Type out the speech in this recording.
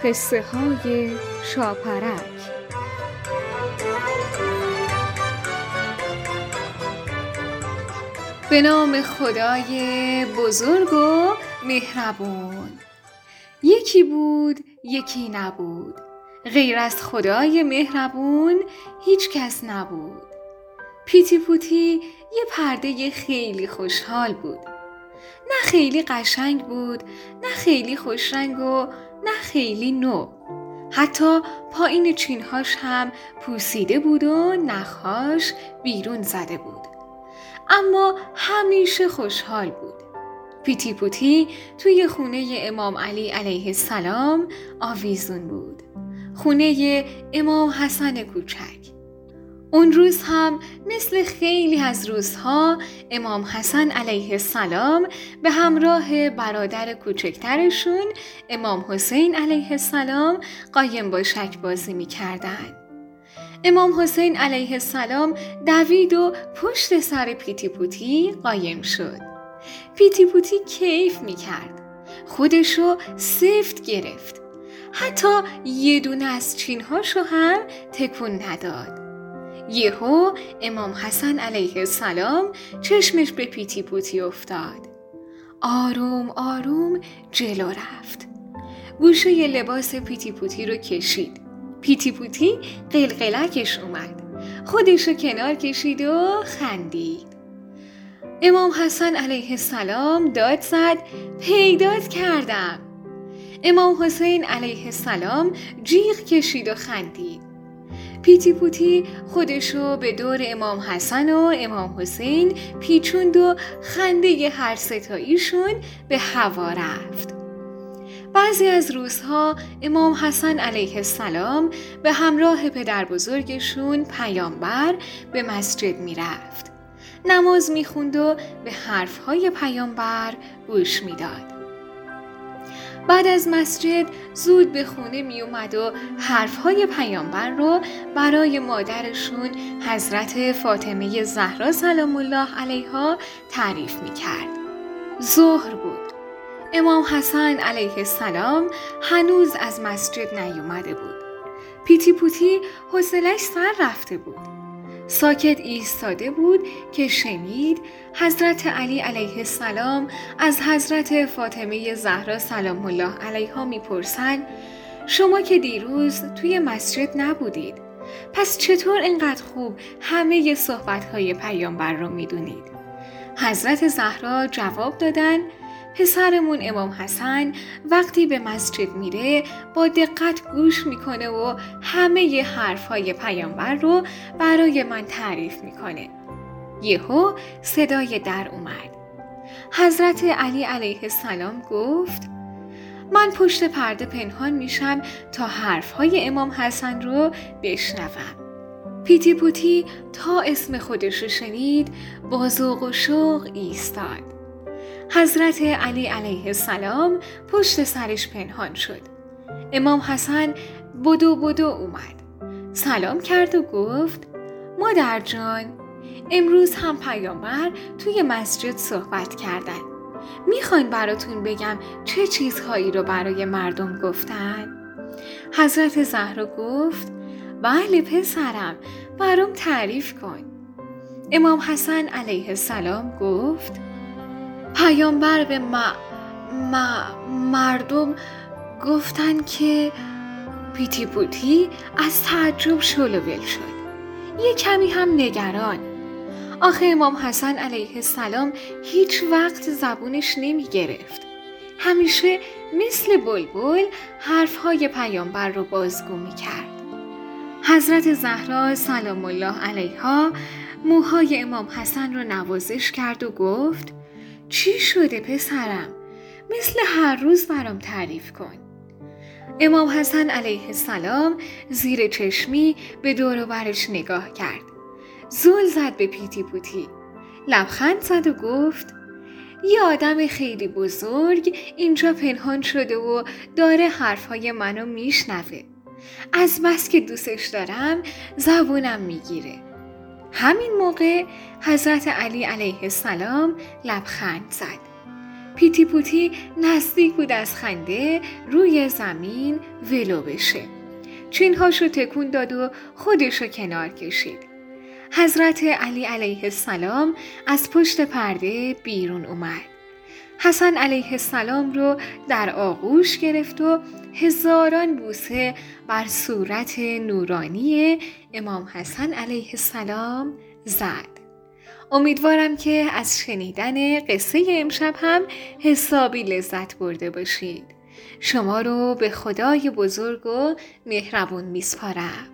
قصه های شاپرک. به نام خدای بزرگ و مهربون. یکی بود یکی نبود، غیر از خدای مهربون هیچ کس نبود. پیتی پوتی یه پرده خیلی خوشحال بود. نه خیلی قشنگ بود، نه خیلی خوشرنگ و نه خیلی نو. حتی پایین چینهاش هم پوسیده بود و نخهاش بیرون زده بود. اما همیشه خوشحال بود. پیتی پوتی توی خونه امام علی علیه السلام آویزون بود. خونه امام حسن کوچک. اون روز هم مثل خیلی از روزها امام حسن علیه السلام به همراه برادر کوچکترشون امام حسین علیه السلام قایم با شک بازی می کردن. امام حسین علیه السلام دوید و پشت سر پیتی پوتی قایم شد. پیتی پوتی کیف می کرد. خودشو سفت گرفت. حتی یه دونه از چینهاشو هم تکون نداد. یهو امام حسن علیه السلام چشمش به پیتی پوتی افتاد. آروم آروم جلو رفت. گوشه لباس پیتی پوتی رو کشید. پیتی پوتی قلقلکش اومد. خودشو کنار کشید و خندید. امام حسن علیه السلام داد زد: پیدات کردم. امام حسین علیه السلام جیغ کشید و خندید. پیتی پوتی خودشو به دور امام حسن و امام حسین پیچوند و خنده هر ستاییشون به هوا رفت. بعضی از روزها امام حسن علیه السلام به همراه پدر بزرگشون پیامبر به مسجد می رفت. نماز می خوند و به حرفهای پیامبر گوش می داد. بعد از مسجد زود به خونه می اومد و حرفهای پیامبر رو برای مادرشون حضرت فاطمه زهرا سلام الله علیها تعریف می کرد. ظهر بود. امام حسن علیه السلام هنوز از مسجد نیومده بود. پیتی پوتی حوصله‌اش سر رفته بود. ساکت ایستاده بود که شنید حضرت علی علیه السلام از حضرت فاطمه زهرا سلام الله علیها میپرسن: شما که دیروز توی مسجد نبودید، پس چطور اینقدر خوب همه صحبت‌های پیامبر رو میدونید؟ حضرت زهرا جواب دادن: پسرمون امام حسن وقتی به مسجد میره با دقت گوش میکنه و همه حرفهای پیامبر رو برای من تعریف میکنه. یهو صدای در اومد. حضرت علی علیه السلام گفت: من پشت پرده پنهان میشم تا حرفهای امام حسن رو بشنوم. پیتی پوتی تا اسم خودش رو شنید با ذوق و شوق ایستاد. حضرت علی علیه السلام پشت سرش پنهان شد. امام حسن بدو اومد. سلام کرد و گفت: مادر جان، امروز هم پیامبر توی مسجد صحبت کردن. میخواین براتون بگم چه چیزهایی رو برای مردم گفتن؟ حضرت زهرا گفت: بله پسرم، برام تعریف کن. امام حسن علیه السلام گفت: پیامبر به مردم گفتن که... پیتی پوتی از تعجب شلوول شد. یه کمی هم نگران. آخه امام حسن علیه السلام هیچ وقت زبونش نمی گرفت. همیشه مثل بلبل حرفهای پیامبر رو بازگو می کرد. حضرت زهرا سلام الله علیها موهای امام حسن رو نوازش کرد و گفت: چی شده پسرم؟ مثل هر روز برام تعریف کن. امام حسن علیه السلام زیر چشمی به دور و برش نگاه کرد. زل زد به پیتی پوتی. لبخند زد و گفت: یه آدم خیلی بزرگ اینجا پنهان شده و داره حرفهای منو میشنوه. از بس که دوستش دارم زبونم میگیره. همین موقع حضرت علی علیه السلام لبخند زد. پیتی پوتی نزدیک بود از خنده روی زمین ولو بشه. چینهاشو تکون داد و خودشو کنار کشید. حضرت علی علیه السلام از پشت پرده بیرون اومد. حسن علیه السلام رو در آغوش گرفت و هزاران بوسه بر صورت نورانی امام حسن علیه السلام زد. امیدوارم که از شنیدن قصه امشب هم حسابی لذت برده باشید. شما رو به خدای بزرگ و مهربون میسپارم.